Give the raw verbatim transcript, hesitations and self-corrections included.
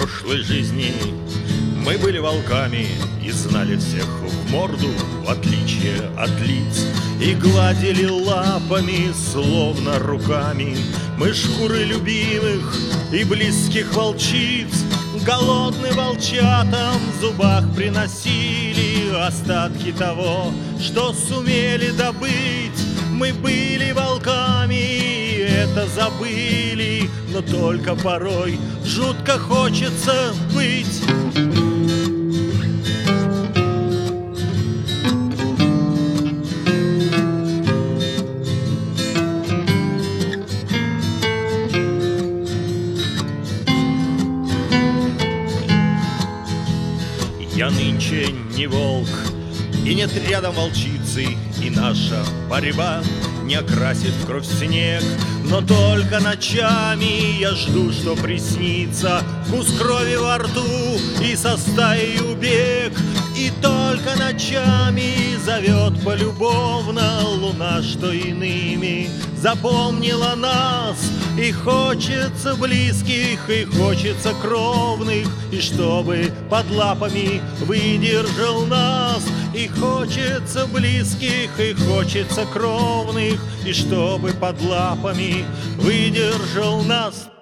прошлой жизни мы были волками и знали всех в морду, в отличие от лиц, и гладили лапами, словно руками, мы шкуры любимых и близких волчиц. Голодным волчатам в зубах приносили остатки того, что сумели добыть. Мы были волками, и это забыли, но только порой жутко хочется быть. Я нынче не волк, и нет рядом волчицы, и наша борьба не окрасит в кровь снег. Но только ночами я жду, что приснится вкус крови во рту и со стаей убег. И только ночами зовет полюбовно луна, что иными запомнила нас. И хочется близких, и хочется кровных, и чтобы под лапами выдержал нас. И хочется близких, и хочется кровных, и чтобы под лапами выдержал нас.